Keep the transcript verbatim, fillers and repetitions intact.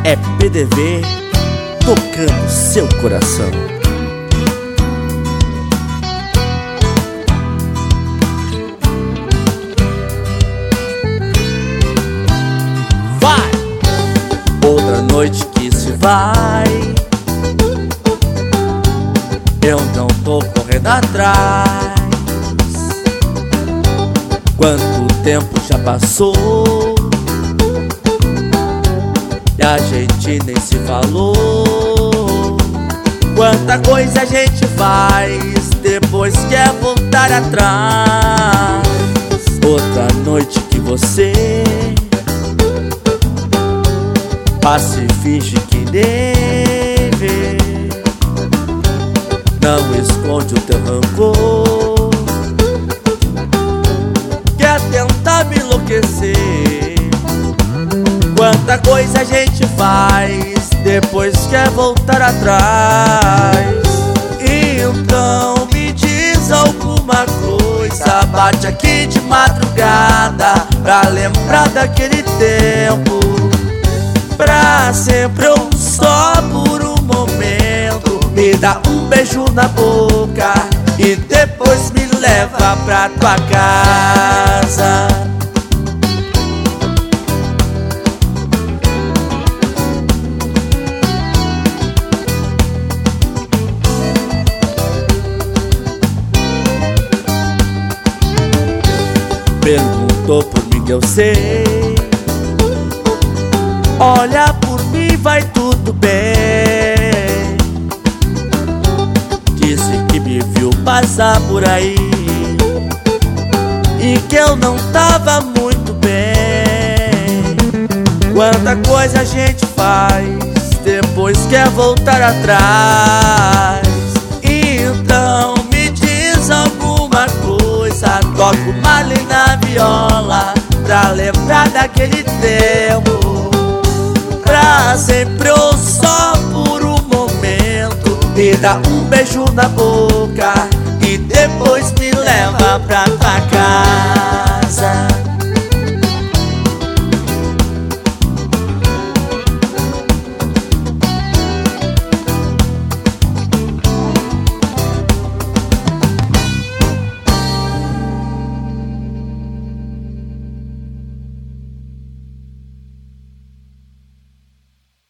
é P D V tocando seu coração. Vai! Outra noite que se vai, eu não tô correndo atrás. Quanto tempo já passou e a gente nem se falou. Quanta coisa a gente faz, depois quer voltar atrás. Outra noite que você passa e finge que nem vê, não esconde o teu rancor, quer tentar me enlouquecer. Quanta coisa a gente faz, depois quer voltar atrás. Então me diz alguma coisa, bate aqui de madrugada pra lembrar daquele tempo. Pra sempre ou só por um momento, me dá um beijo na boca e depois me leva pra tua casa. Perguntou por mim que eu sei, olha por mim, vai tudo bem. Disse que me viu passar por aí e que eu não tava muito bem. Quanta coisa a gente faz, depois quer voltar atrás. Então me diz alguma coisa, toca o Marley na viola pra lembrar daquele tempo. Pra sempre ou só por um momento, me dá um beijo na boca e depois me leva pra